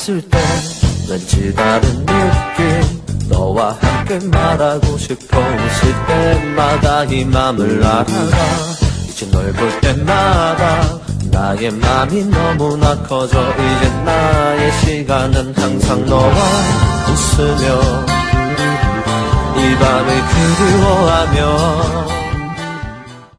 봤을 때 왠지 다른 느낌 너와 함께 말하고 싶어 웃을 때마다 이 맘을 알아가 이제 널 볼 때마다 나의 맘이 너무나 커져 이제 나의 시간은 항상 너와 웃으며 이 밤을 그리워하며